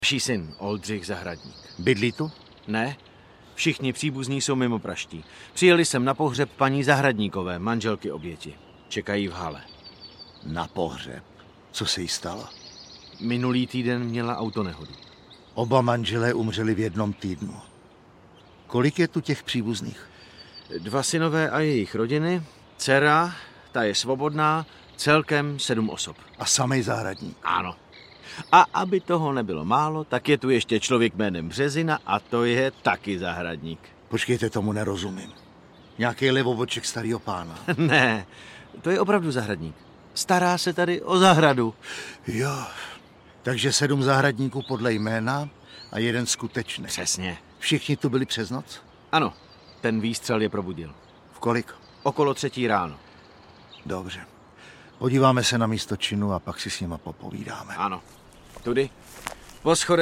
Naší syn, Oldřich Zahradník. Bydlí tu? Ne, všichni příbuzní jsou mimo Praští. Přijeli jsem na pohřeb paní Zahradníkové, manželky oběti. Čekají v hale. Na pohřeb. Co se jí stalo? Minulý týden měla autonehodu. Oba manželé umřeli v jednom týdnu. Kolik je tu těch příbuzných? 2 synové a jejich rodiny, dcera, ta je svobodná, celkem 7 osob. A samej Zahradník? Ano. A aby toho nebylo málo, tak je tu ještě člověk jménem Březina a to je taky Zahradník. Počkejte, tomu nerozumím. Nějaký levoboček starýho pána. Ne, to je opravdu Zahradník. Stará se tady o zahradu. Jo, takže 7 zahradníků podle jména a 1 skutečný. Přesně. Všichni tu byli přes noc? Ano, ten výstřel je probudil. V kolik? Okolo 3 ráno. Dobře. Podíváme se na místo činu a pak si s nima popovídáme. Ano. Tudy. Po schodech